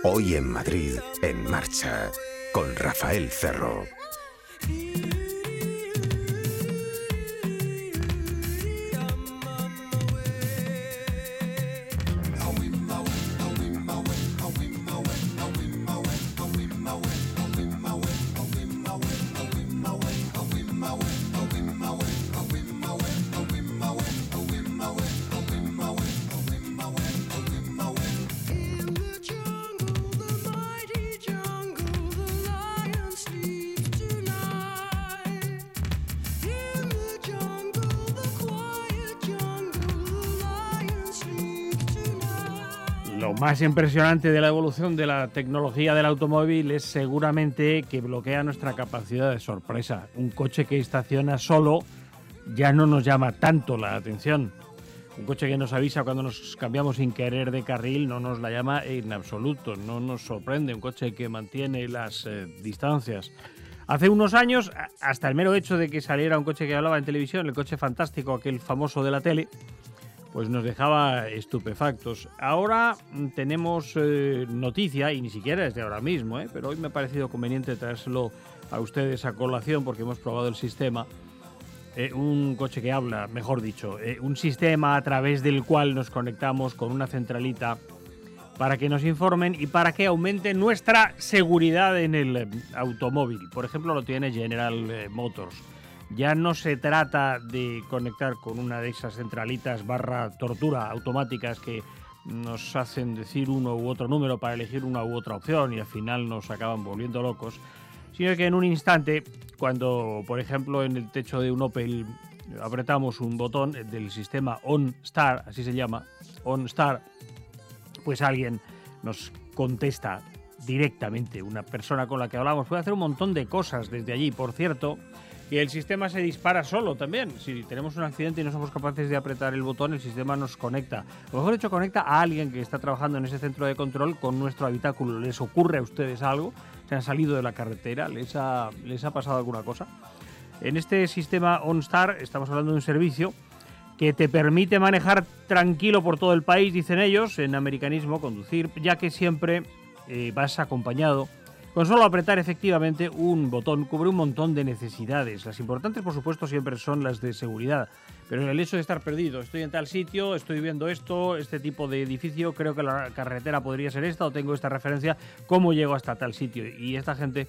Hoy en Madrid, en marcha, con Rafael Cerro. Lo más impresionante de la evolución de la tecnología del automóvil es seguramente que bloquea nuestra capacidad de sorpresa. Un coche que estaciona solo ya no nos llama tanto la atención. Un coche que nos avisa cuando nos cambiamos sin querer de carril no nos la llama en absoluto, no nos sorprende. Un coche que mantiene las distancias. Hace unos años, hasta el mero hecho de que saliera un coche que hablaba en televisión, el coche fantástico, aquel famoso de la tele, pues nos dejaba estupefactos. Ahora tenemos noticia, y ni siquiera es de ahora mismo, pero hoy me ha parecido conveniente traérselo a ustedes a colación porque hemos probado el sistema. Un coche que habla, mejor dicho, un sistema a través del cual nos conectamos con una centralita para que nos informen y para que aumente nuestra seguridad en el automóvil. Por ejemplo, lo tiene General Motors. Ya no se trata de conectar con una de esas centralitas / tortura automáticas que nos hacen decir uno u otro número para elegir una u otra opción y al final nos acaban volviendo locos, sino que en un instante, cuando por ejemplo en el techo de un Opel apretamos un botón del sistema OnStar, así se llama, OnStar, pues alguien nos contesta directamente, una persona con la que hablamos puede hacer un montón de cosas desde allí. Por cierto, y el sistema se dispara solo también. Si tenemos un accidente y no somos capaces de apretar el botón, el sistema nos conecta. O mejor dicho, conecta a alguien que está trabajando en ese centro de control con nuestro habitáculo. ¿Les ocurre a ustedes algo? ¿Se han salido de la carretera? ¿Les ha pasado alguna cosa? En este sistema OnStar estamos hablando de un servicio que te permite manejar tranquilo por todo el país, dicen ellos, en americanismo, conducir, ya que siempre vas acompañado. Con solo apretar efectivamente un botón cubre un montón de necesidades. Las importantes, por supuesto, siempre son las de seguridad. Pero el hecho de estar perdido, estoy en tal sitio, estoy viendo esto, este tipo de edificio, creo que la carretera podría ser esta o tengo esta referencia, ¿cómo llego hasta tal sitio? Y esta gente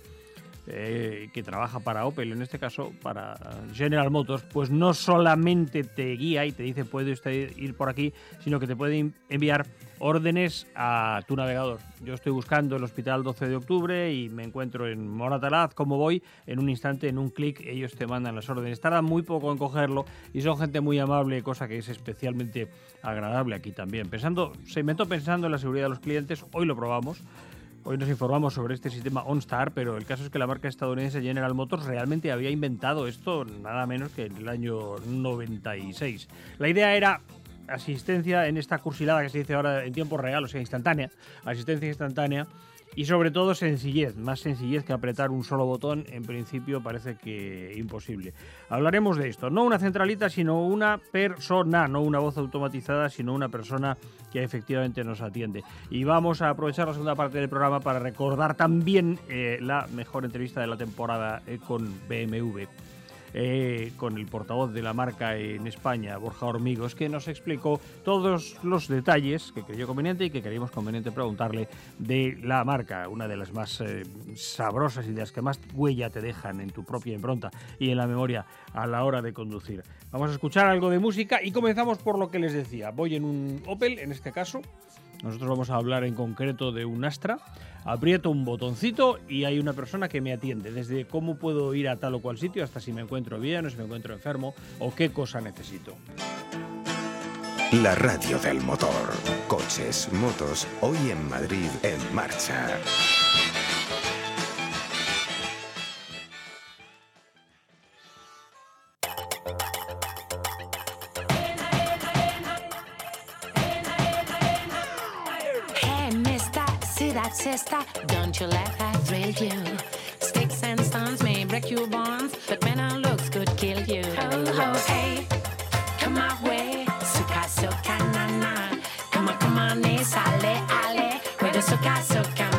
que trabaja para Opel, en este caso para General Motors, pues no solamente te guía y te dice puede usted ir por aquí, sino que te puede enviar órdenes a tu navegador. Yo estoy buscando el Hospital 12 de Octubre y me encuentro en Moratalaz. ¿Cómo voy? En un instante, en un clic, ellos te mandan las órdenes. Tardan muy poco en cogerlo y son gente muy amable, cosa que es especialmente agradable aquí también. Se inventó pensando en la seguridad de los clientes. Hoy lo probamos. Hoy nos informamos sobre este sistema OnStar, pero el caso es que la marca estadounidense General Motors realmente había inventado esto nada menos que en el año 96. La idea era asistencia en esta cursilada que se dice ahora en tiempo real, o sea, instantánea, asistencia instantánea y sobre todo sencillez, más sencillez que apretar un solo botón, en principio parece que imposible. Hablaremos de esto, no una centralita, sino una persona, no una voz automatizada, sino una persona que efectivamente nos atiende. Y vamos a aprovechar la segunda parte del programa para recordar también la mejor entrevista de la temporada con BMW. Con el portavoz de la marca en España, Borja Hormigos, que nos explicó todos los detalles que creyó conveniente y que creíamos conveniente preguntarle de la marca, una de las más sabrosas y de las que más huella te dejan en tu propia impronta y en la memoria a la hora de conducir. Vamos a escuchar algo de música y comenzamos por lo que les decía. Voy en un Opel, en este caso. Nosotros vamos a hablar en concreto de un Astra. Aprieto un botoncito y hay una persona que me atiende, desde cómo puedo ir a tal o cual sitio hasta si me encuentro bien o si me encuentro enfermo o qué cosa necesito. La radio del motor. Coches, motos, hoy en Madrid, en marcha. Sister, don't you let that thrill you. Sticks and stones may break your bones, but when our looks could kill you. Oh, oh, hey, come my way. Suka, suka, na, na. Come on, sale, ale. With the suka, suka.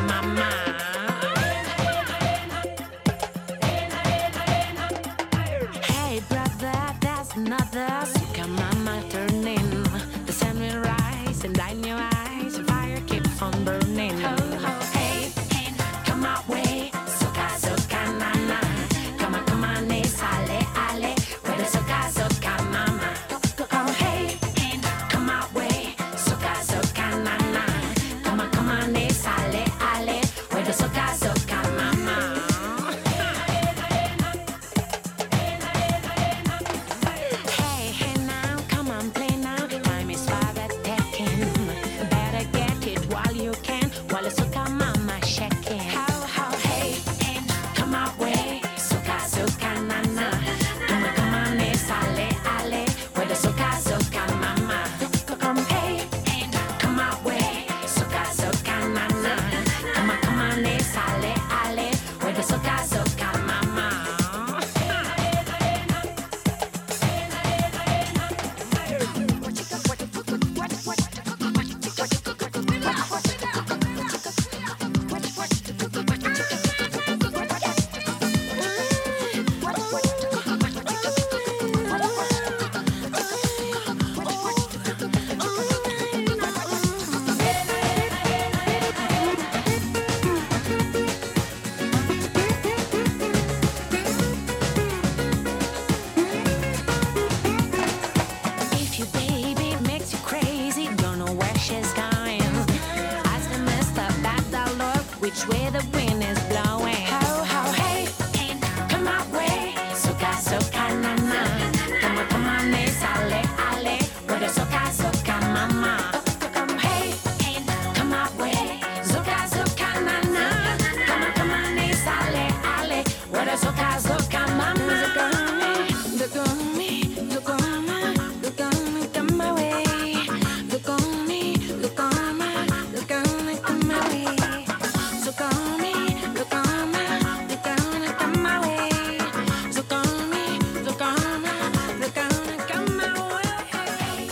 where the wind is blowing. Ho, ho, hey, come my way. Soca, soca, na, na. Come on, sale, ale. With a soca, soca, mama. Come, hey, come my way. Soca, soca, na, na. Come on, sale, ale. With a soca, soca, mama. Look on me, look on me, look on me, come my way. Look on me, look on me, look on me, come my way. Look on me, look on me, look on me, come my way. Look on me, look on me, look on me, come my way.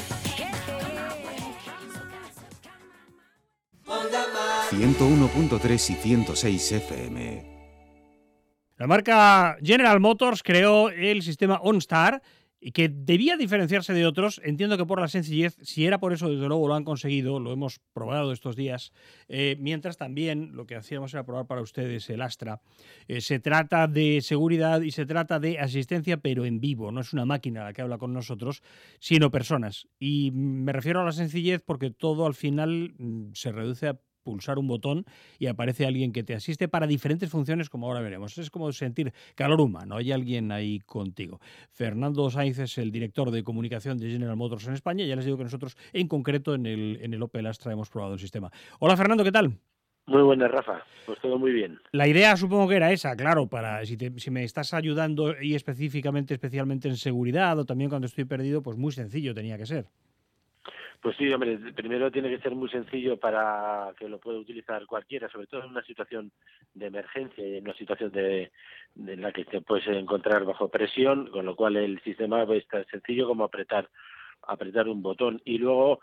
101.3 y 106 FM. La marca General Motors creó el sistema OnStar y que debía diferenciarse de otros. Entiendo que por la sencillez, si era por eso, desde luego lo han conseguido, lo hemos probado estos días. Mientras también lo que hacíamos era probar para ustedes el Astra. Se trata de seguridad y se trata de asistencia, pero en vivo. No es una máquina la que habla con nosotros, sino personas. Y me refiero a la sencillez porque todo al final se reduce a pulsar un botón y aparece alguien que te asiste para diferentes funciones, como ahora veremos. Es como sentir calor humano, hay alguien ahí contigo. Fernando Sainz es el director de comunicación de General Motors en España. Ya les digo que nosotros, en concreto, en el Opel Astra hemos probado el sistema. Hola, Fernando, ¿qué tal? Muy buena, Rafa. Pues todo muy bien. La idea supongo que era esa, claro, para si me estás ayudando y especialmente en seguridad o también cuando estoy perdido, pues muy sencillo tenía que ser. Pues sí, hombre, primero tiene que ser muy sencillo para que lo pueda utilizar cualquiera, sobre todo en una situación de emergencia y en una situación de la que te puedes encontrar bajo presión, con lo cual el sistema es tan sencillo como apretar un botón. Y luego,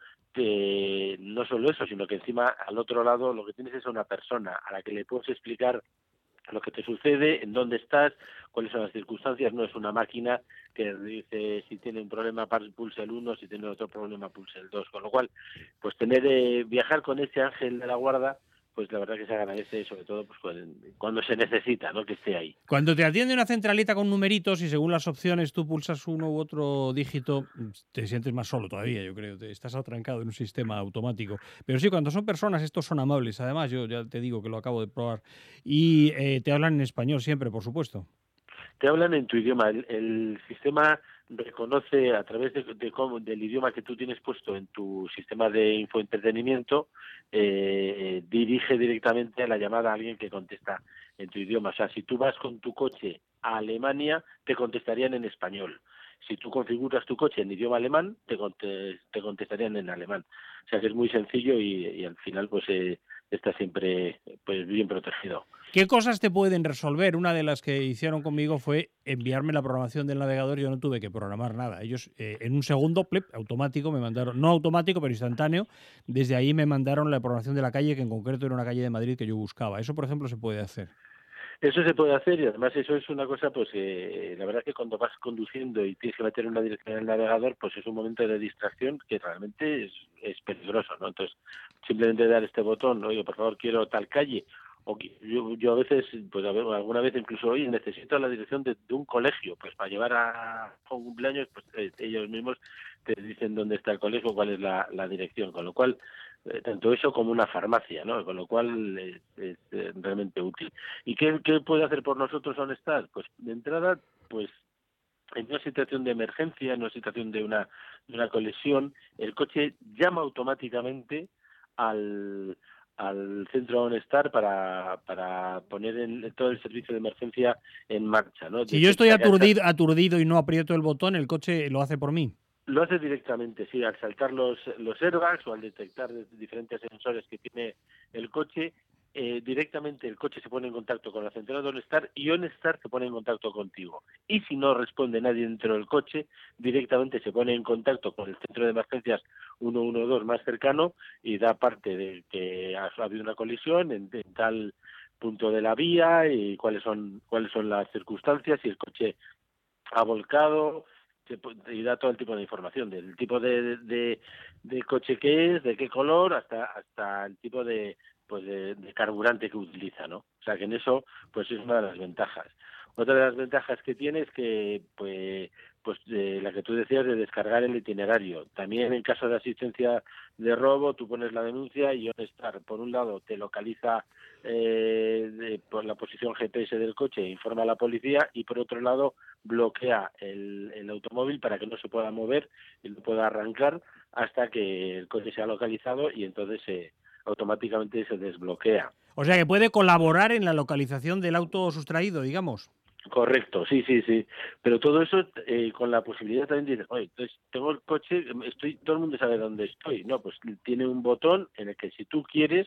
no solo eso, sino que encima al otro lado lo que tienes es una persona a la que le puedes explicar lo que te sucede, en dónde estás, cuáles son las circunstancias. No es una máquina que dice si tiene un problema pulse el 1, si tiene otro problema pulse el 2, con lo cual pues viajar con ese ángel de la guarda, pues la verdad que se agradece, sobre todo pues cuando se necesita, ¿no?, que esté ahí. Cuando te atiende una centralita con numeritos y según las opciones tú pulsas uno u otro dígito, te sientes más solo todavía, yo creo. Estás atrancado en un sistema automático. Pero sí, cuando son personas, estos son amables. Además, yo ya te digo que lo acabo de probar. Y te hablan en español siempre, por supuesto. Te hablan en tu idioma. El sistema reconoce a través del idioma que tú tienes puesto en tu sistema de infoentretenimiento, dirige directamente a la llamada a alguien que contesta en tu idioma. O sea, si tú vas con tu coche a Alemania, te contestarían en español. Si tú configuras tu coche en idioma alemán, te contestarían en alemán. O sea, que es muy sencillo y al final pues está siempre pues bien protegido. ¿Qué cosas te pueden resolver? Una de las que hicieron conmigo fue enviarme la programación del navegador. Yo no tuve que programar nada. Ellos en un segundo, automático, me mandaron, no automático, pero instantáneo, desde ahí me mandaron la programación de la calle, que en concreto era una calle de Madrid que yo buscaba. Eso, por ejemplo, se puede hacer. Eso se puede hacer y además eso es una cosa, pues la verdad que cuando vas conduciendo y tienes que meter una dirección en el navegador, pues es un momento de distracción que realmente es peligroso, ¿no? Entonces, simplemente dar este botón, oye, por favor, quiero tal calle, o yo a veces, pues alguna vez incluso, oye, necesito la dirección de un colegio, pues para llevar a un cumpleaños, pues ellos mismos te dicen dónde está el colegio, cuál es la dirección, con lo cual tanto eso como una farmacia, ¿no? Con lo cual es realmente útil. ¿Y qué puede hacer por nosotros OnStar? Pues de entrada, pues en una situación de emergencia, en una situación de una colisión, el coche llama automáticamente al centro OnStar para poner todo el servicio de emergencia en marcha, ¿no? Si yo estoy aturdido y no aprieto el botón, el coche lo hace por mí. Lo hace directamente, sí, al saltar los airbags o al detectar diferentes sensores que tiene el coche, directamente el coche se pone en contacto con la central de OnStar y OnStar se pone en contacto contigo. Y si no responde nadie dentro del coche, directamente se pone en contacto con el centro de emergencias 112 más cercano y da parte de que ha habido una colisión en tal punto de la vía y cuáles son las circunstancias, si el coche ha volcado, y da todo el tipo de información, del tipo de coche que es, de qué color, hasta el tipo de carburante que utiliza, ¿no? O sea que en eso pues es una de las ventajas. Otra de las ventajas que tiene es que pues pues la que tú decías de descargar el itinerario. También en caso de asistencia de robo, tú pones la denuncia y OnStar, por un lado, te localiza por la posición GPS del coche, informa a la policía, y por otro lado bloquea el automóvil para que no se pueda mover y no pueda arrancar hasta que el coche sea localizado, y entonces automáticamente se desbloquea. O sea que puede colaborar en la localización del auto sustraído, digamos. Correcto, sí. Pero todo eso con la posibilidad también de decir, oye, entonces tengo el coche, todo el mundo sabe dónde estoy. No, pues tiene un botón en el que si tú quieres,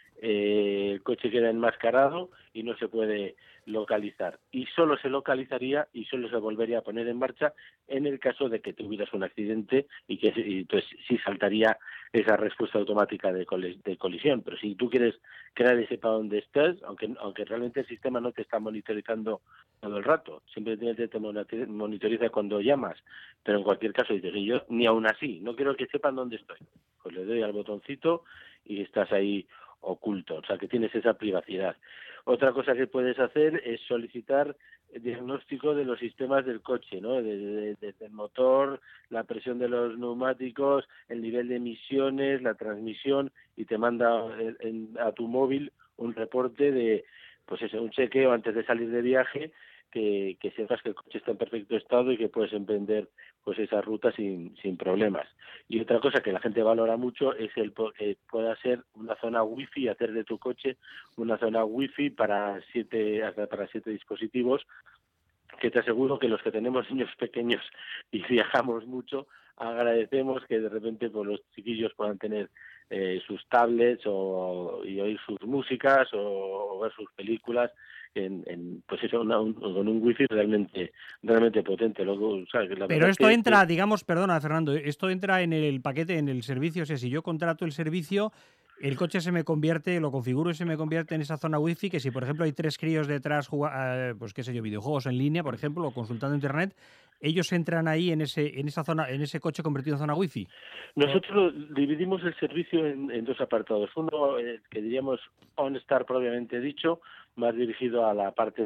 el coche queda enmascarado y no se puede localizar. Y solo se localizaría y solo se volvería a poner en marcha en el caso de que tuvieras un accidente y entonces sí saltaría esa respuesta automática de colisión. Pero si tú quieres que nadie sepa dónde estás, aunque realmente el sistema no te está monitorizando todo el rato, simplemente te monitoriza cuando llamas, pero en cualquier caso dices, y yo ni aún así, no quiero que sepan dónde estoy, pues le doy al botoncito y estás ahí oculto, o sea que tienes esa privacidad. Otra cosa que puedes hacer es solicitar diagnóstico de los sistemas del coche, ¿no? Desde el motor, la presión de los neumáticos, el nivel de emisiones, la transmisión, y te manda a tu móvil un reporte de, pues eso, un chequeo antes de salir de viaje, que sepas que el coche está en perfecto estado y que puedes emprender pues esa ruta sin problemas. Y otra cosa que la gente valora mucho es que pueda ser una zona wifi, hacer de tu coche una zona wifi para 7 dispositivos, que te aseguro que los que tenemos niños pequeños y viajamos mucho, agradecemos que de repente pues los chiquillos puedan tener sus tablets y oír sus músicas o ver sus películas pues eso, con un wifi realmente potente. Luego, ¿sabes? Pero esto entra, digamos, perdona Fernando, esto entra en el paquete, en el servicio. O sea, si yo contrato el servicio, el coche se me convierte, lo configuro y se me convierte en esa zona wifi, que si por ejemplo hay 3 críos detrás, pues qué sé yo, videojuegos en línea, por ejemplo, o consultando internet, ellos entran ahí en esa zona, en ese coche convertido en zona wifi. Nosotros dividimos el servicio en 2 apartados. Uno, que diríamos OnStar propiamente dicho, más dirigido a la parte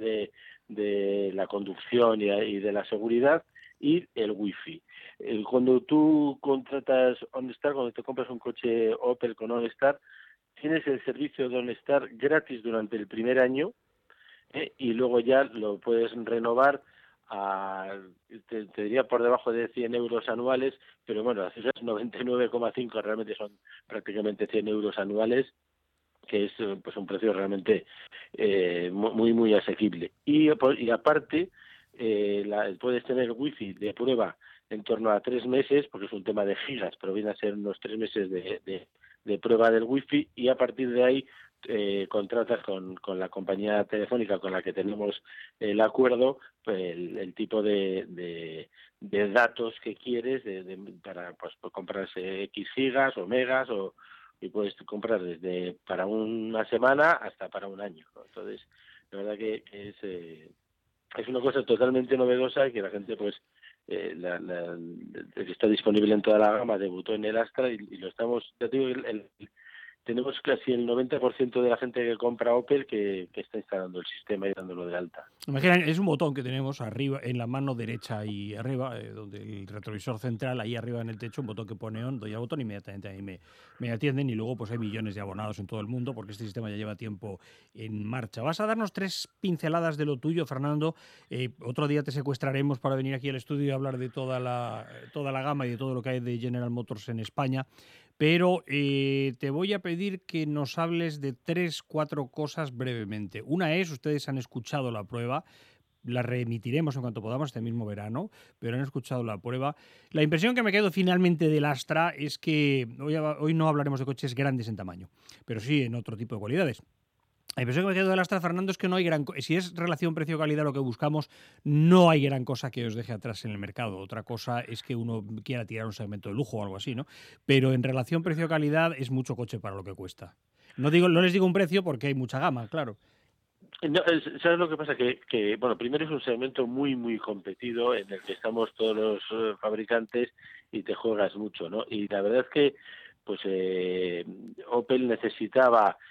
de la conducción y de la seguridad, y el wifi. Cuando tú contratas OnStar, cuando te compras un coche Opel con OnStar, tienes el servicio de OnStar gratis durante el primer año, y luego ya lo puedes renovar te diría por debajo de 100 euros anuales, pero bueno, esas 99,5 realmente son prácticamente 100 euros anuales, que es pues un precio realmente muy asequible. Y aparte puedes tener wifi de prueba en torno a 3 meses, porque es un tema de gigas, pero viene a ser unos 3 meses de prueba del wifi, y a partir de ahí contratas con la compañía telefónica con la que tenemos el acuerdo, pues el tipo de datos que quieres para pues comprarse X gigas o megas, y puedes comprar desde para una semana hasta para un año, ¿no? Entonces, la verdad que es una cosa totalmente novedosa, y que la gente pues está disponible en toda la gama, debutó en el Astra y lo estamos, ya te digo, tenemos casi el 90% de la gente que compra Opel que está instalando el sistema y dándolo de alta. Imagina, es un botón que tenemos arriba, en la mano derecha y arriba, donde el retrovisor central, ahí arriba en el techo, un botón que pone on, doy al botón, inmediatamente ahí me atienden, y luego pues hay millones de abonados en todo el mundo, porque este sistema ya lleva tiempo en marcha. Vas a darnos 3 pinceladas de lo tuyo, Fernando. Otro día te secuestraremos para venir aquí al estudio y hablar de toda la gama y de todo lo que hay de General Motors en España. Pero te voy a pedir que nos hables de 3-4 cosas brevemente. Una es, ustedes han escuchado la prueba, la reemitiremos en cuanto podamos este mismo verano, pero han escuchado la prueba. La impresión que me quedo finalmente del Astra es que hoy no hablaremos de coches grandes en tamaño, pero sí en otro tipo de cualidades. La impresión que me quedo del Astra, Fernando, es que no hay si es relación precio-calidad lo que buscamos, no hay gran cosa que os deje atrás en el mercado. Otra cosa es que uno quiera tirar un segmento de lujo o algo así, ¿no? Pero en relación precio-calidad es mucho coche para lo que cuesta. No les digo un precio porque hay mucha gama, claro. No, ¿sabes lo que pasa? Que bueno, primero es un segmento muy competido en el que estamos todos los fabricantes y te juegas mucho, ¿no? Y la verdad es que pues Opel necesitaba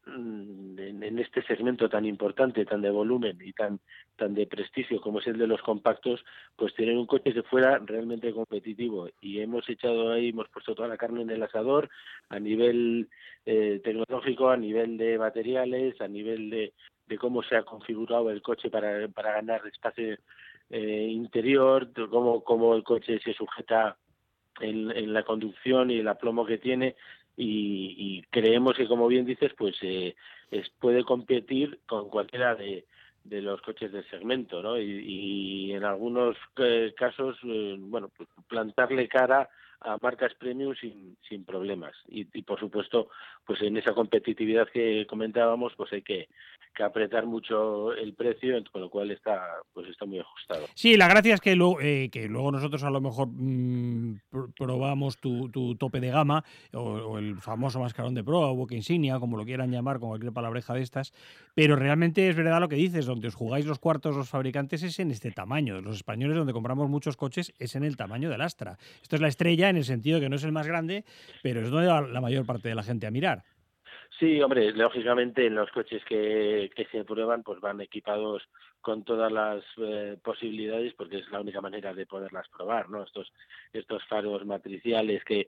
en este segmento tan importante, tan de volumen y tan de prestigio como es el de los compactos, pues tener un coche que fuera realmente competitivo. Y hemos puesto toda la carne en el asador a nivel tecnológico, a nivel de materiales, a nivel de cómo se ha configurado el coche para ganar espacio interior, cómo el coche se sujeta en la conducción y el aplomo que tiene, y creemos que, como bien dices, pues puede competir con cualquiera de los coches del segmento, ¿no? Y en algunos casos, bueno, pues plantarle cara a marcas premium sin problemas. Y por supuesto, pues en esa competitividad que comentábamos, pues hay que apretar mucho el precio, con lo cual está muy ajustado. Sí, la gracia es que luego nosotros a lo mejor probamos tu tope de gama o el famoso mascarón de proa o buque insignia, como lo quieran llamar, con cualquier palabreja de estas, pero realmente es verdad lo que dices, donde os jugáis los cuartos los fabricantes es en este tamaño. Los españoles, donde compramos muchos coches, es en el tamaño del Astra. Esto es la estrella en el sentido de que no es el más grande, pero es donde va la mayor parte de la gente a mirar. Sí, hombre, lógicamente en los coches que se prueban pues van equipados con todas las posibilidades, porque es la única manera de poderlas probar, ¿no? Estos faros matriciales que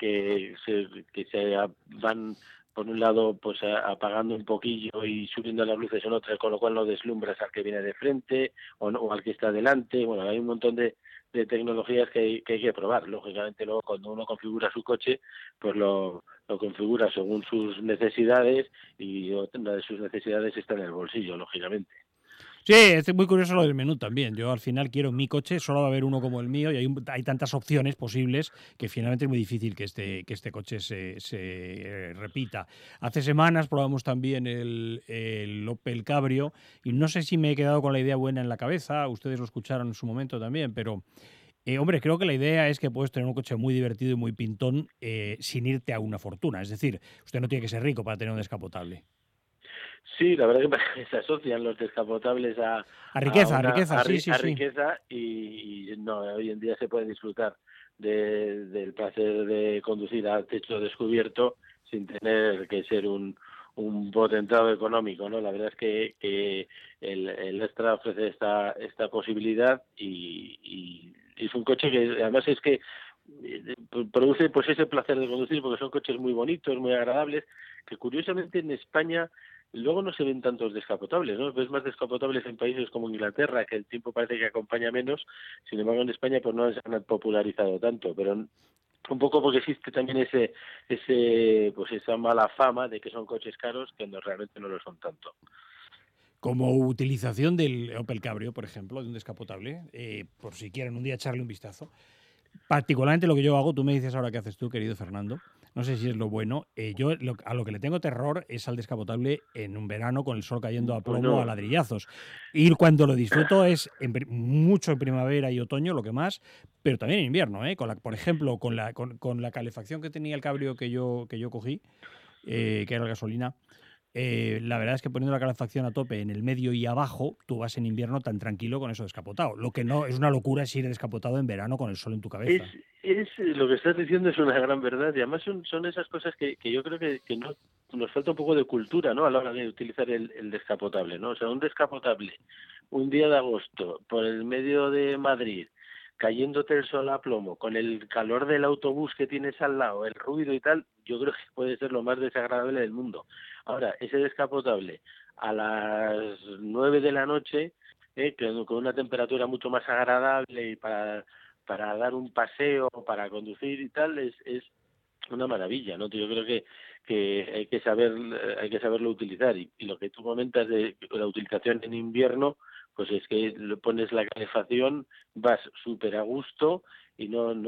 se van, por un lado, pues apagando un poquillo y subiendo las luces en otra, con lo cual no deslumbras al que viene de frente o al que está delante. Bueno, hay un montón de tecnologías que hay que probar. Lógicamente, luego cuando uno configura su coche, pues lo configura según sus necesidades, y una de sus necesidades está en el bolsillo, lógicamente. Sí, es muy curioso lo del menú también. Yo al final quiero mi coche, solo va a haber uno como el mío, y hay tantas opciones posibles que finalmente es muy difícil que este coche se repita. Hace semanas probamos también el Opel Cabrio, y no sé si me he quedado con la idea buena en la cabeza, ustedes lo escucharon en su momento también, pero hombre, creo que la idea es que puedes tener un coche muy divertido y muy pintón sin irte a una fortuna. Es decir, usted no tiene que ser rico para tener un descapotable. Sí, la verdad que se asocian los descapotables a riqueza, riqueza, y no, hoy en día se puede disfrutar del placer de conducir a techo descubierto sin tener que ser un potentado económico, ¿no? La verdad es que el Astra ofrece esta posibilidad, y es un coche que además es que produce pues ese placer de conducir, porque son coches muy bonitos, muy agradables, que curiosamente en España luego no se ven tantos descapotables, ¿no? Ves más descapotables en países como Inglaterra, que el tiempo parece que acompaña menos. Sin embargo, en España pues no se han popularizado tanto, pero un poco porque existe también esa mala fama de que son coches caros, que realmente no lo son tanto. Como utilización del Opel Cabrio, por ejemplo, de un descapotable, por si quieren un día echarle un vistazo. Particularmente lo que yo hago, tú me dices ahora qué haces tú, querido Fernando, no sé si es lo bueno, a lo que le tengo terror es al descapotable en un verano con el sol cayendo a plomo a ladrillazos. Y cuando lo disfruto es mucho en primavera y otoño, lo que más, pero también en invierno, por ejemplo, con la calefacción que tenía el Cabrio que yo cogí, que era la gasolina. La verdad es que poniendo la calefacción a tope en el medio y abajo, tú vas en invierno tan tranquilo con eso descapotado. Lo que no es una locura es ir descapotado en verano con el sol en tu cabeza. Es lo que estás diciendo, es una gran verdad, y además son esas cosas que yo creo que no nos falta un poco de cultura, ¿no? A la hora de utilizar el descapotable, ¿no? O sea, un descapotable un día de agosto por el medio de Madrid, cayéndote el sol a plomo, con el calor del autobús que tienes al lado, el ruido y tal, yo creo que puede ser lo más desagradable del mundo. Ahora, ese descapotable a las 9 de la noche, con una temperatura mucho más agradable, y para dar un paseo, para conducir y tal, es una maravilla, ¿no? Yo creo que hay que saberlo utilizar, y lo que tú comentas de la utilización en invierno, pues es que le pones la calefacción, vas súper a gusto, y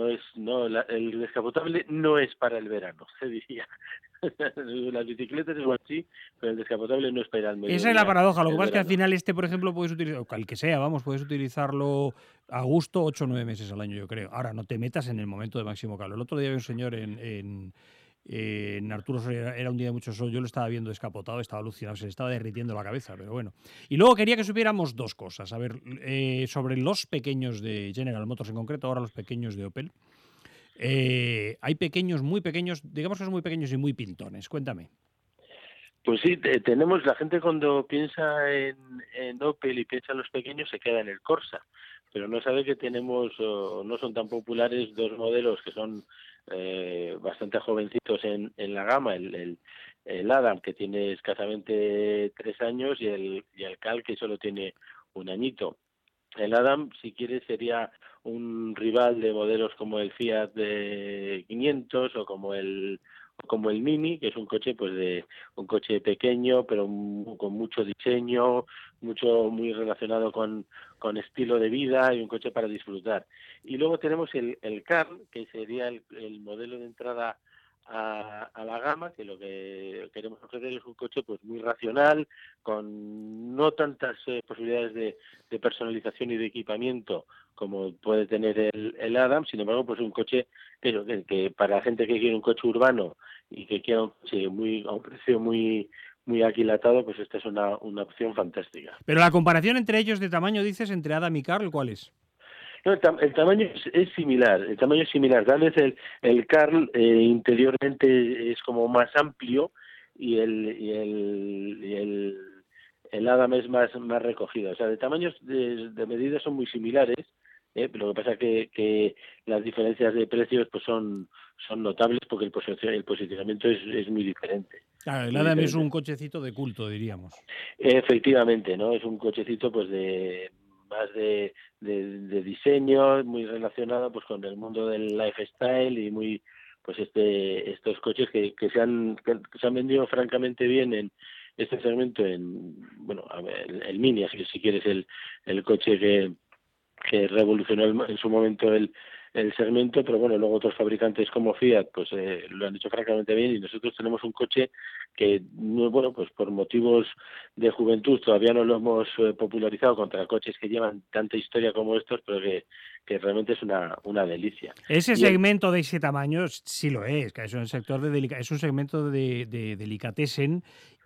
el descapotable no es para el verano, se diría. Las bicicletas igual sí, pero el descapotable no es para el mediodía. Esa es la paradoja. Lo que pasa es que al final por ejemplo, puedes utilizar, o el que sea, puedes utilizarlo a gusto 8 o 9 meses al año, yo creo. Ahora, no te metas en el momento de máximo calor. El otro día había un señor en Arturo Soria, era un día de mucho sol, yo lo estaba viendo descapotado, estaba alucinado, se le estaba derritiendo la cabeza, pero bueno. Y luego quería que supiéramos dos cosas. A ver, sobre los pequeños de General Motors en concreto, ahora los pequeños de Opel. Hay pequeños, muy pequeños, digamos que son muy pequeños y muy pintones. Cuéntame. Pues sí, tenemos, la gente cuando piensa en Opel y piensa en los pequeños se queda en el Corsa, pero no sabe que tenemos, no son tan populares dos modelos que son bastante jovencitos en la gama, el Adam, que tiene escasamente 3 años, y el Cal, que solo tiene un añito. El Adam, si quieres, sería un rival de modelos como el Fiat de 500 o como el Mini, que es un coche un coche pequeño, pero con mucho diseño, muy relacionado con estilo de vida, y un coche para disfrutar. Y luego tenemos el Karl, que sería el modelo de entrada a la gama, que lo que queremos ofrecer es un coche pues muy racional, con no tantas posibilidades de personalización y de equipamiento como puede tener el Adam. Sin embargo, pues un coche que para la gente que quiere un coche urbano y que quiera un coche a un precio muy aquilatado, pues esta es una opción fantástica. Pero la comparación entre ellos de tamaño, dices, entre Adam y Karl, ¿cuál es? No, el tamaño es similar, el tamaño es similar. Tal vez el Karl interiormente es como más amplio, y el Adam es más recogido. O sea, de tamaños de medidas son muy similares, pero lo que pasa es que las diferencias de precios pues son notables, porque el posicionamiento es muy diferente. Claro, el Adam es un cochecito de culto, diríamos. Efectivamente, ¿no? Es un cochecito pues más de diseño, muy relacionado pues con el mundo del lifestyle, y muy pues estos coches que se han vendido francamente bien en este segmento. Bueno, a ver, el Mini, si quieres, el coche que revolucionó en su momento el segmento, pero bueno, luego otros fabricantes como Fiat pues lo han hecho francamente bien, y nosotros tenemos un coche que, bueno, pues por motivos de juventud todavía no lo hemos popularizado contra coches que llevan tanta historia como estos, pero que realmente es una delicia. Ese segmento de ese tamaño sí lo es, que es un sector es un segmento de delicatessen,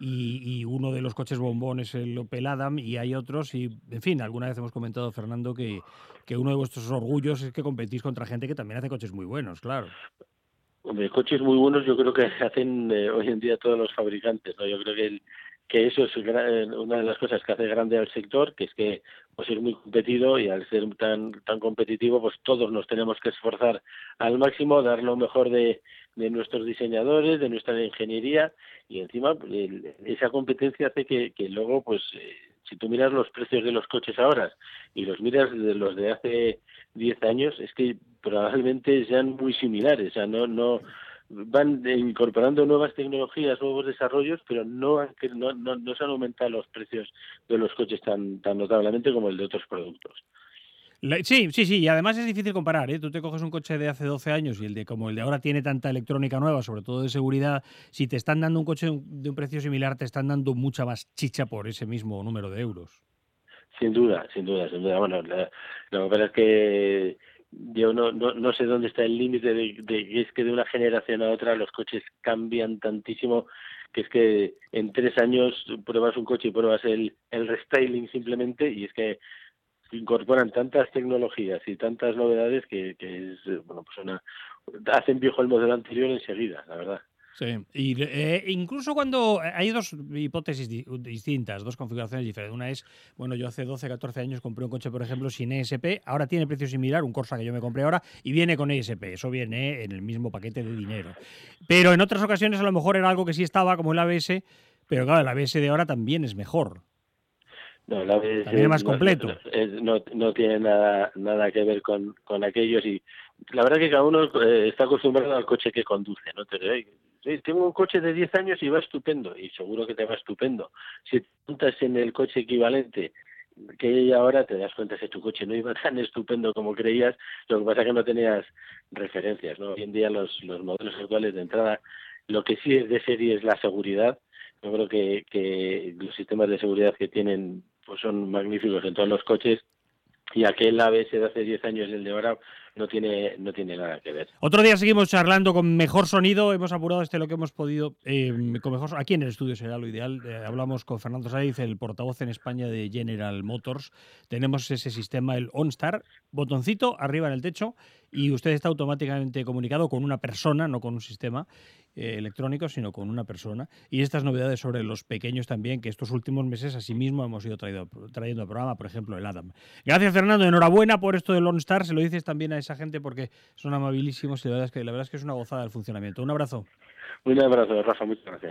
y uno de los coches bombón es el Opel Adam, y hay otros, y en fin, alguna vez hemos comentado, Fernando, que uno de vuestros orgullos es que competís contra gente que también hace coches muy buenos, claro. Hombre, coches muy buenos yo creo que hacen hoy en día todos los fabricantes, ¿no? Yo creo que eso es una de las cosas que hace grande al sector, que es que pues es muy competido, y al ser tan competitivo pues todos nos tenemos que esforzar al máximo, dar lo mejor de nuestros diseñadores, de nuestra ingeniería, y encima esa competencia hace que luego pues si tú miras los precios de los coches ahora y los miras de los de hace 10 años, es que probablemente sean muy similares. O sea, no van incorporando nuevas tecnologías, nuevos desarrollos, pero no se han aumentado los precios de los coches tan notablemente como el de otros productos. Sí, y además es difícil comparar, ¿eh? Tú te coges un coche de hace 12 años y como el de ahora tiene tanta electrónica nueva, sobre todo de seguridad. Si te están dando un coche de un precio similar, te están dando mucha más chicha por ese mismo número de euros. Sin duda. Bueno, lo que pasa es que yo no sé dónde está el límite de que es que de una generación a otra los coches cambian tantísimo, que es que en 3 años pruebas un coche y pruebas el restyling simplemente, y es que incorporan tantas tecnologías y tantas novedades que es, bueno, pues hacen viejo el modelo anterior enseguida, la verdad. Sí, y incluso cuando hay dos hipótesis distintas, dos configuraciones diferentes. Una es, bueno, yo hace 12, 14 años compré un coche, por ejemplo, sin ESP, ahora tiene precio similar, un Corsa que yo me compré ahora, y viene con ESP, eso viene en el mismo paquete de dinero. Pero en otras ocasiones a lo mejor era algo que sí estaba, como el ABS, pero claro, el ABS de ahora también es mejor. No, el ABS también es más completo. No tiene nada que ver con aquellos, y la verdad que cada uno está acostumbrado al coche que conduce, ¿no? Tengo un coche de 10 años y va estupendo, y seguro que te va estupendo. Si te montas en el coche equivalente que hay ahora, te das cuenta que tu coche no iba tan estupendo como creías. Lo que pasa es que no tenías referencias, ¿no? Hoy en día los modelos actuales de entrada, lo que sí es de serie es la seguridad. Yo creo que los sistemas de seguridad que tienen pues son magníficos en todos los coches, y aquel ABS de hace 10 años y el de ahora no tiene nada que ver. Otro día seguimos charlando con mejor sonido, hemos apurado lo que hemos podido, con mejor, aquí en el estudio será lo ideal. Hablamos con Fernando Saiz, el portavoz en España de General Motors. Tenemos ese sistema, el OnStar, botoncito arriba en el techo, y usted está automáticamente comunicado con una persona, no con un sistema electrónico, sino con una persona. Y estas novedades sobre los pequeños también, que estos últimos meses asimismo hemos ido trayendo al programa, por ejemplo, el Adam. Gracias, Fernando, enhorabuena por esto del OnStar, se lo dices también a esa gente porque son amabilísimos y la verdad es que es una gozada el funcionamiento. Un abrazo. Un abrazo, Rafa, muchas gracias.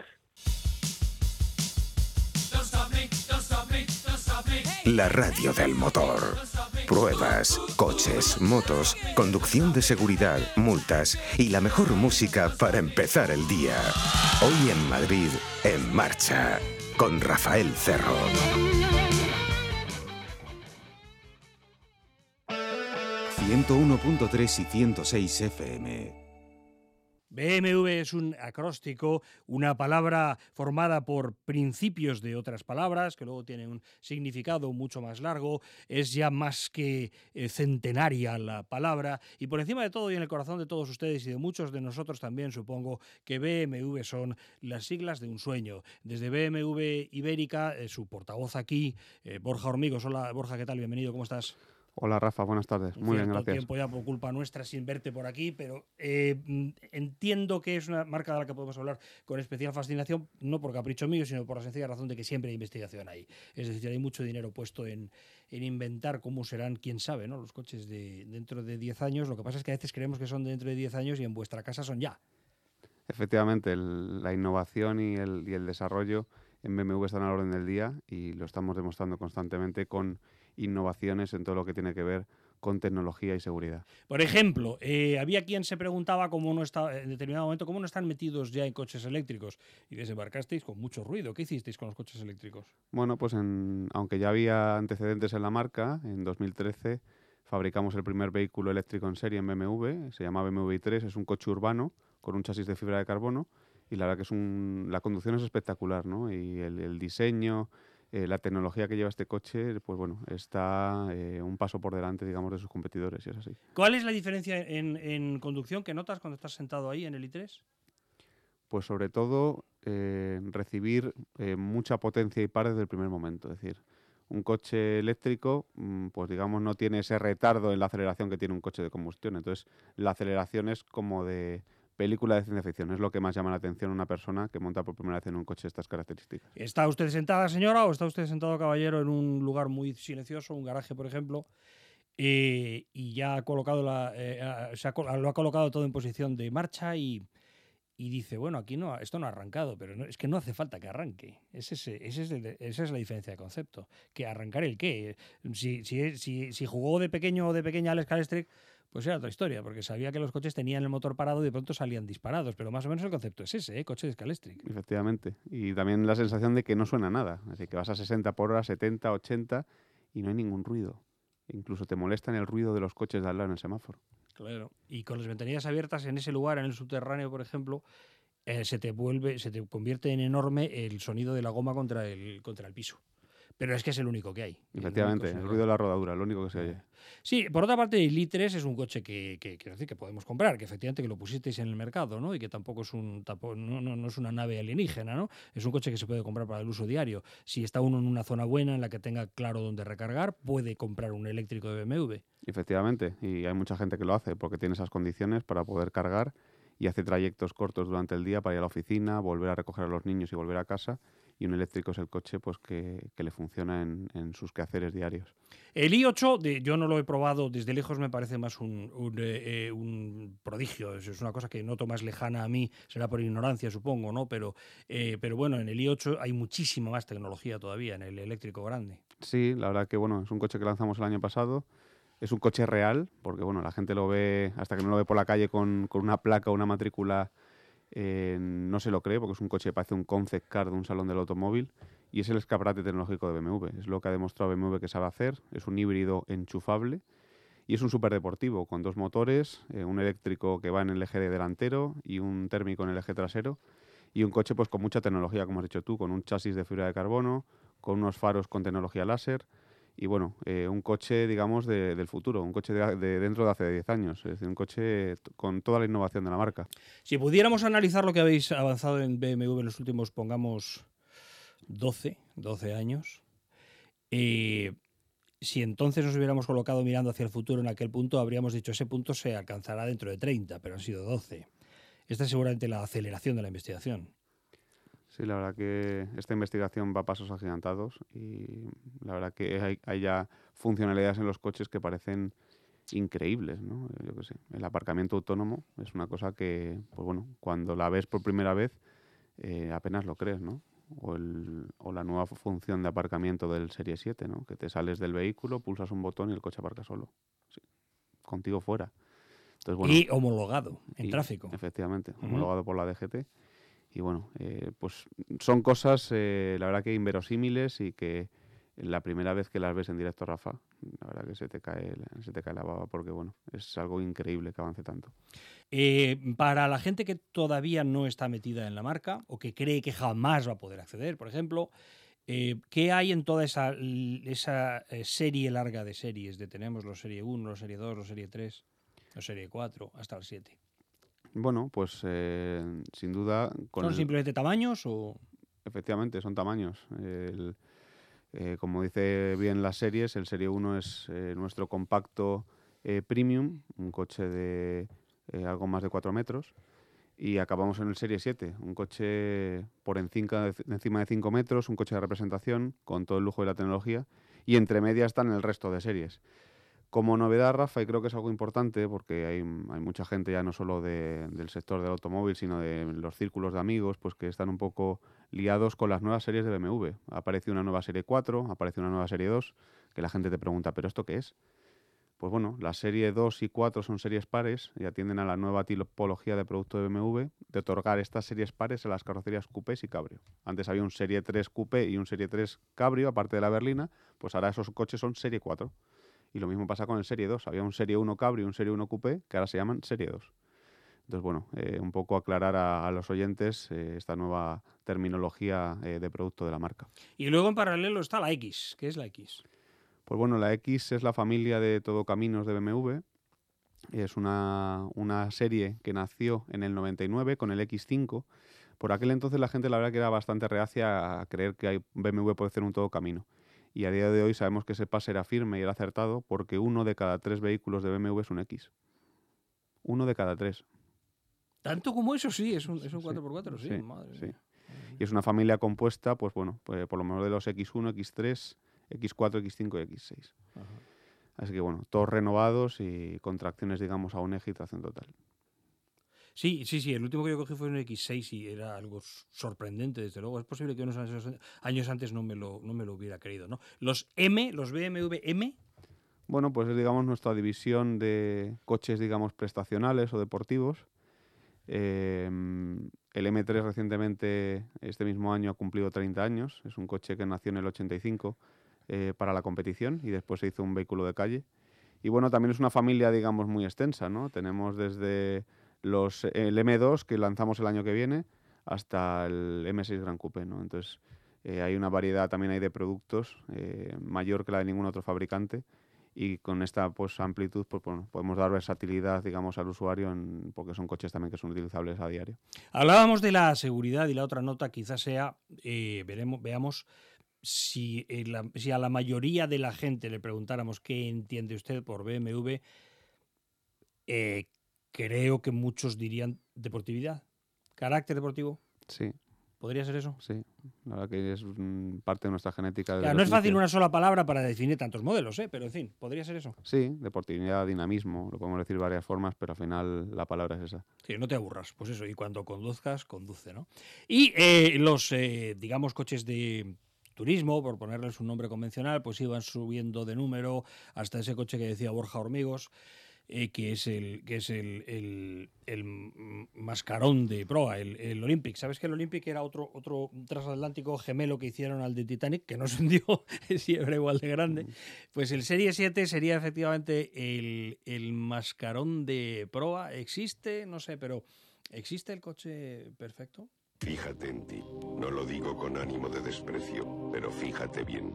La radio del motor. Pruebas, coches, motos, conducción de seguridad, multas y la mejor música para empezar el día. Hoy en Madrid, En Marcha, con Rafael Cerro. ...101.3 y 106 FM. BMW es un acróstico, una palabra formada por principios de otras palabras, que luego tienen un significado mucho más largo, es ya más que centenaria la palabra, y por encima de todo y en el corazón de todos ustedes y de muchos de nosotros también, supongo que BMW son las siglas de un sueño. Desde BMW Ibérica, su portavoz aquí, Borja Hormigos. Hola Borja, ¿qué tal? Bienvenido, ¿cómo estás? Hola Rafa, buenas tardes. Muy bien, gracias. Tiempo ya por culpa nuestra sin verte por aquí, pero entiendo que es una marca de la que podemos hablar con especial fascinación, no por capricho mío, sino por la sencilla razón de que siempre hay investigación ahí. Es decir, hay mucho dinero puesto en inventar cómo serán, quién sabe, ¿no?, los coches de dentro de 10 años. Lo que pasa es que a veces creemos que son dentro de 10 años y en vuestra casa son ya. Efectivamente, la innovación y el desarrollo en BMW están a la orden del día y lo estamos demostrando constantemente con innovaciones en todo lo que tiene que ver con tecnología y seguridad. Por ejemplo, había quien se preguntaba cómo no está, en determinado momento, cómo no están metidos ya en coches eléctricos, y desembarcasteis con mucho ruido. ¿Qué hicisteis con los coches eléctricos? Bueno, pues aunque ya había antecedentes en la marca, en 2013 fabricamos el primer vehículo eléctrico en serie en BMW, se llama BMW i3, es un coche urbano con un chasis de fibra de carbono, y la verdad que la conducción es espectacular, ¿no? Y el diseño, la tecnología que lleva este coche, pues bueno, está un paso por delante, digamos, de sus competidores, y es así. ¿Cuál es la diferencia en conducción que notas cuando estás sentado ahí en el i3? Pues sobre todo recibir mucha potencia y par desde el primer momento. Es decir, un coche eléctrico, pues digamos, no tiene ese retardo en la aceleración que tiene un coche de combustión. Entonces, la aceleración es como de película de ciencia ficción. Es lo que más llama la atención a una persona que monta por primera vez en un coche de estas características. ¿Está usted sentada, señora, o está usted sentado, caballero, en un lugar muy silencioso, un garaje, por ejemplo, y ya ha colocado lo ha colocado todo en posición de marcha y dice, bueno, aquí no, esto no ha arrancado, pero es que no hace falta que arranque. Esa es la diferencia de concepto. ¿Que arrancar el qué? Si jugó de pequeño o de pequeña Alex Calestric, pues era otra historia, porque sabía que los coches tenían el motor parado y de pronto salían disparados, pero más o menos el concepto es ese, coche de Scalestric. Efectivamente, y también la sensación de que no suena nada, es decir, que vas a 60 por hora, 70, 80 y no hay ningún ruido. Incluso te molestan el ruido de los coches de al lado en el semáforo. Claro, y con las ventanillas abiertas en ese lugar, en el subterráneo, por ejemplo, se te convierte en enorme el sonido de la goma contra el piso. Pero es que es el único que hay. Efectivamente, el ruido de la rodadura, lo único que se oye. Sí, por otra parte, el i3 es un coche que quiero decir que podemos comprar, que efectivamente que lo pusisteis en el mercado, ¿no? Y que tampoco es no es una nave alienígena, ¿no? Es un coche que se puede comprar para el uso diario. Si está uno en una zona buena en la que tenga claro dónde recargar, puede comprar un eléctrico de BMW. Efectivamente, y hay mucha gente que lo hace porque tiene esas condiciones para poder cargar y hace trayectos cortos durante el día para ir a la oficina, volver a recoger a los niños y volver a casa. Y un eléctrico es el coche pues que le funciona en sus quehaceres diarios. El i8, yo no lo he probado, desde lejos me parece más un prodigio. Es una cosa que noto más lejana a mí, será por ignorancia, supongo, ¿no? Pero bueno, en el i8 hay muchísima más tecnología todavía, en el eléctrico grande. Sí, la verdad que bueno, es un coche que lanzamos el año pasado. Es un coche real, porque bueno, la gente lo ve, hasta que no lo ve por la calle con una placa o una matrícula, no se lo cree, porque es un coche que parece un concept car de un salón del automóvil, y es el escaparate tecnológico de BMW. Es lo que ha demostrado BMW que sabe hacer. Es un híbrido enchufable y es un superdeportivo con dos motores, un eléctrico que va en el eje delantero y un térmico en el eje trasero, y un coche pues con mucha tecnología, como has dicho tú, con un chasis de fibra de carbono, con unos faros con tecnología láser Y bueno, un coche, digamos, del futuro, un coche de dentro de hace 10 años, es decir, un coche con toda la innovación de la marca. Si pudiéramos analizar lo que habéis avanzado en BMW en los últimos, pongamos, 12 años, si entonces nos hubiéramos colocado mirando hacia el futuro en aquel punto, habríamos dicho ese punto se alcanzará dentro de 30, pero han sido 12. Esta es seguramente la aceleración de la investigación. Sí, la verdad que esta investigación va a pasos agigantados y la verdad que hay ya funcionalidades en los coches que parecen increíbles, ¿no? Yo qué sé, el aparcamiento autónomo es una cosa que, pues bueno, cuando la ves por primera vez apenas lo crees, ¿no? O la nueva función de aparcamiento del Serie 7, ¿no? Que te sales del vehículo, pulsas un botón y el coche aparca solo. Sí, contigo fuera. Entonces, bueno, Y homologado en tráfico. Efectivamente, homologado por la DGT. Y bueno, pues son cosas, la verdad que inverosímiles y que la primera vez que las ves en directo, Rafa, la verdad que se te cae la baba porque bueno, es algo increíble que avance tanto. Para la gente que todavía no está metida en la marca o que cree que jamás va a poder acceder, por ejemplo, ¿qué hay en toda esa serie larga de series? Tenemos los Serie 1, los Serie 2, los Serie 3, los Serie 4, hasta el 7. Bueno, pues sin duda... ¿Son simplemente tamaños o...? Efectivamente, son tamaños. Como dice bien las series, el Serie 1 es nuestro compacto premium, un coche de algo más de 4 metros, y acabamos en el Serie 7, un coche por encima de 5 metros, un coche de representación con todo el lujo de la tecnología, y entre medias están el resto de series. Como novedad, Rafa, y creo que es algo importante porque hay mucha gente ya no solo del sector del automóvil, sino de los círculos de amigos, pues que están un poco liados con las nuevas series de BMW. Ha aparecido una nueva serie 4, ha aparecido una nueva serie 2, que la gente te pregunta, ¿pero esto qué es? Pues bueno, la serie 2 y 4 son series pares y atienden a la nueva tipología de producto de BMW de otorgar estas series pares a las carrocerías coupés y cabrio. Antes había un serie 3 coupé y un serie 3 cabrio, aparte de la berlina, pues ahora esos coches son serie 4. Y lo mismo pasa con el Serie 2. Había un Serie 1 Cabrio y un Serie 1 Coupé que ahora se llaman Serie 2. Entonces, bueno, un poco aclarar a los oyentes esta nueva terminología de producto de la marca. Y luego en paralelo está la X. ¿Qué es la X? Pues bueno, la X es la familia de Todocaminos de BMW. Es una serie que nació en el 99 con el X5. Por aquel entonces la gente la verdad que era bastante reacia a creer que BMW puede ser un todocamino. Y a día de hoy sabemos que ese pase era firme y era acertado porque 1 de cada 3 vehículos de BMW es un X. 1 de cada 3. ¿Tanto como eso? Sí, es un 4x4, sí. Madre mía. Y es una familia compuesta, pues bueno, pues por lo menos de los X1, X3, X4, X5 y X6. Ajá. Así que bueno, todos renovados y con tracciones, digamos, a un eje y tracción total. Sí, el último que yo cogí fue un X6 y era algo sorprendente, desde luego. Es posible que unos años antes no me lo hubiera creído, ¿no? Los BMW M. Bueno, pues es, digamos, nuestra división de coches, digamos, prestacionales o deportivos. El M3 recientemente, este mismo año, ha cumplido 30 años. Es un coche que nació en el 85 para la competición y después se hizo un vehículo de calle. Y bueno, también es una familia, digamos, muy extensa, ¿no? Tenemos desde el M2 que lanzamos el año que viene hasta el M6 Gran Coupé, ¿no? Entonces hay una variedad también hay de productos mayor que la de ningún otro fabricante y con esta pues amplitud pues bueno, podemos dar versatilidad, digamos, al usuario porque son coches también que son utilizables a diario. Hablábamos de la seguridad y la otra nota quizás sea veamos si a la mayoría de la gente le preguntáramos qué entiende usted por BMW, creo que muchos dirían deportividad. ¿Carácter deportivo? Sí. ¿Podría ser eso? Sí, la verdad que es parte de nuestra genética. Claro, no es fácil una sola palabra para definir tantos modelos, pero en fin, ¿podría ser eso? Sí, deportividad, dinamismo, lo podemos decir de varias formas, pero al final la palabra es esa. Sí, no te aburras, pues eso, y cuando conduzcas, conduce, ¿no? Y los, digamos, coches de turismo, por ponerles un nombre convencional, pues iban subiendo de número hasta ese coche que decía Borja Hormigos, que es el mascarón de proa, el Olympic. ¿Sabes que el Olympic era otro transatlántico gemelo que hicieron al de Titanic, que no se hundió, sí, era igual de grande? Pues el Serie 7 sería efectivamente el mascarón de proa. ¿Existe? No sé, pero ¿existe el coche perfecto? Fíjate en ti. No lo digo con ánimo de desprecio, pero fíjate bien.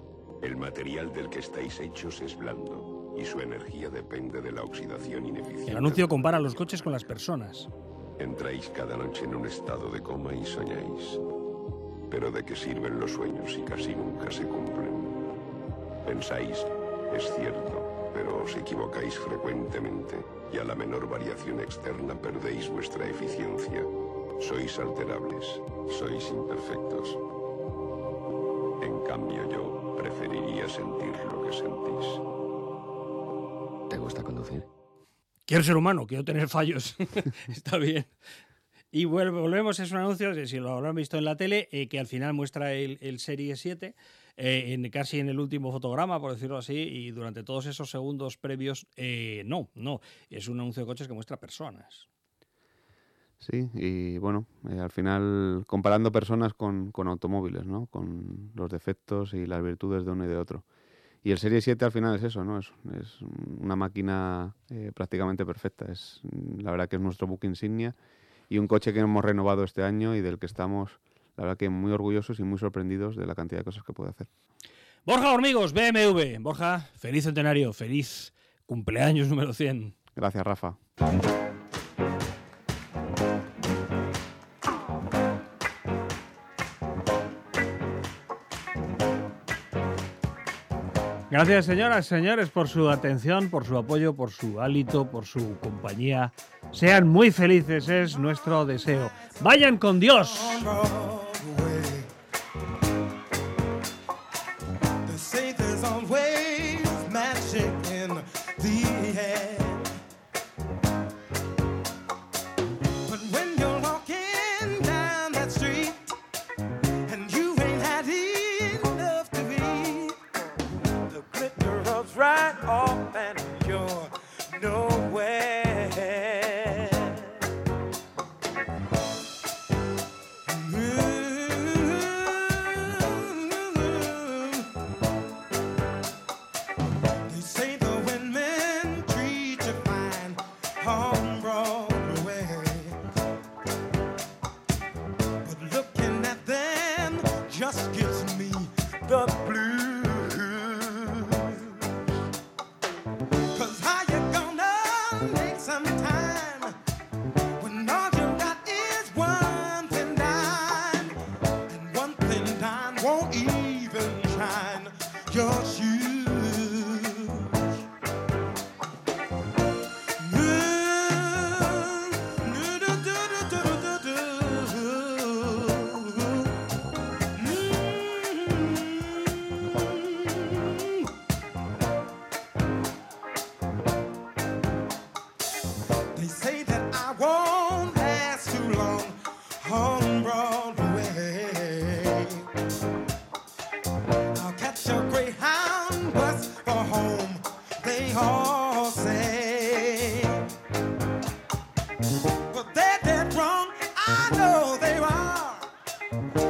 El material del que estáis hechos es blando y su energía depende de la oxidación ineficiente. El anuncio compara los coches con las personas. Entráis cada noche en un estado de coma y soñáis. Pero ¿de qué sirven los sueños si casi nunca se cumplen? Pensáis, es cierto, pero os equivocáis frecuentemente y a la menor variación externa perdéis vuestra eficiencia. Sois alterables, sois imperfectos. En cambio yo preferiría sentir lo que sentís. ¿Te gusta conducir? Quiero ser humano, quiero tener fallos. Está bien. Y volvemos, es un anuncio, si lo habrán visto en la tele, que al final muestra el Serie 7, casi en el último fotograma, por decirlo así, y durante todos esos segundos previos, no, es un anuncio de coches que muestra personas. Sí, y bueno, al final comparando personas con automóviles, ¿no? Con los defectos y las virtudes de uno y de otro. Y el Serie 7 al final es eso, ¿no? Es una máquina prácticamente perfecta. La verdad que es nuestro buque insignia y un coche que hemos renovado este año y del que estamos, la verdad que muy orgullosos y muy sorprendidos de la cantidad de cosas que puede hacer. Borja Hormigos, BMW. Borja, feliz centenario, feliz cumpleaños número 100. Gracias, Rafa. Gracias, señoras, señores, por su atención, por su apoyo, por su hálito, por su compañía. Sean muy felices, es nuestro deseo. ¡Vayan con Dios! Right off and you're nowhere. They say the women treat you fine on Broadway, but looking at them just gives me the blues. But they're dead wrong, I know they are.